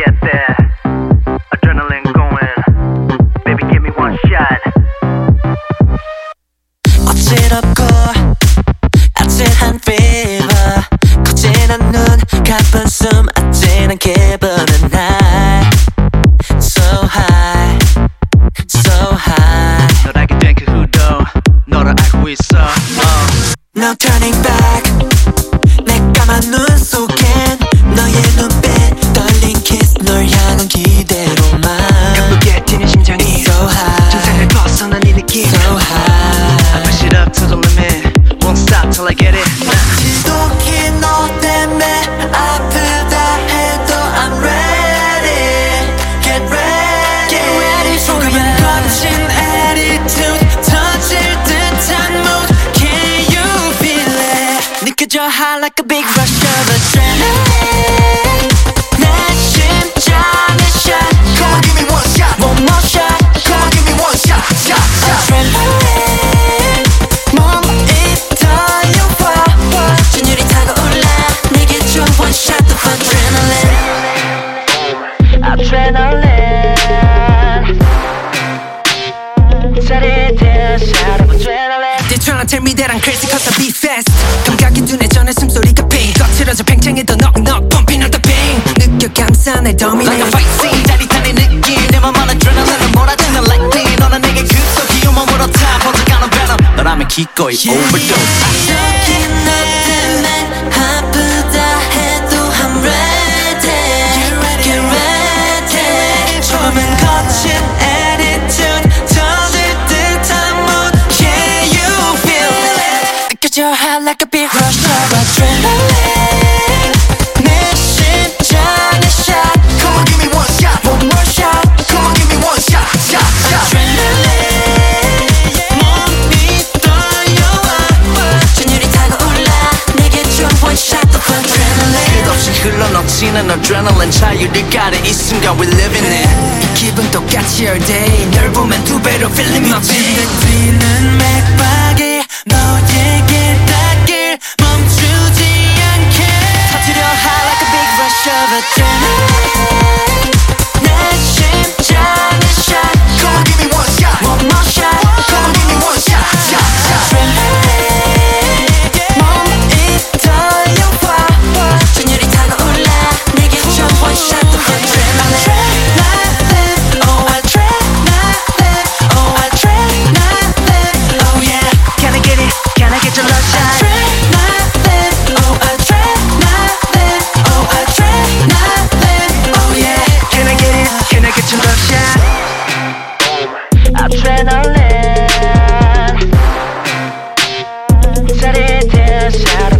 get that adrenaline going. Baby, give me one shot. 어지럽고 아찔한 fever 커지는 눈 가쁜 숨 아찔한 기분은 high So high So high 널 알게 된 그 후로 너를 알고 있어 No turning back 내 까만 눈 속엔 너의 눈빛 떨린 kiss 널 향한 기대로만 가쁘게 뛰는 심장이 So high 정상을 벗어난 이 느낌 So high I push it up to the limit Won't stop till I get it 지독히 너 때문에 아프다 해도 I'm ready Get ready Get ready 조금은 거친 attitude 터질 듯한 mood Can you feel it 느껴져 high like a big rush of adrenaline 내 심장의 shot Come on, give me one shot. One more shot Come on, give me one shot. Shot, shot. adrenaline 몸이 떨려와 전율이 타고 올라 내게 줘 one shot of adrenaline Adrenaline 짜릿해 shot of adrenaline They tryna tell me that I'm crazy cause I be fast 감각이 둔해져내 숨소리가 빙 거칠어져 팽창해도 knock knock bumping out the pain 느껴 감싸 날 dominate Like a fight scene 짜릿한 이 느낌 내 맘 안에 adrenaline을 몰아치는 lightning 너는 내게 그 속이움만 물어타 퍼져가는 venom 너라면 기꺼이 overdose 저기 너 때문에 아프다 해도 I'm ready Get ready 조금은 거친 attitude 터질 듯한 mood Can you feel it 느껴져 high like a big rush of adrenaline 내 심장의 shot Come on, give me one shot. One more shot Come on, give me one shot. Shot, shot. adrenaline 몸이 떨려와 전율이 타고 올라 내게 줘 one shot of adrenaline 끝없이 흘러넘치는 adrenaline 자유를 가려 이 순간 we living it 이 기분 똑같이 all day 널 보면 두 배로 feeling my pain 뛰는 맥박에 너에게 닿길 멈추지 않게 터뜨려 high like a big rush of adrenaline 내 심장의 shot Come on, give me one shot. one more shot Come on, give me one shot. Shot, shot. adrenaline 몸이 떨려와 전율이 타고 올라 내게 줘 one shot of adrenaline Oh adrenaline Oh adrenaline Oh yeah Can I get it? Can I get your love shot? adrenaline Oh adrenaline Oh adrenaline Oh yeah Can I get it? Can I get your love shot? Adrenaline 짜릿해 shot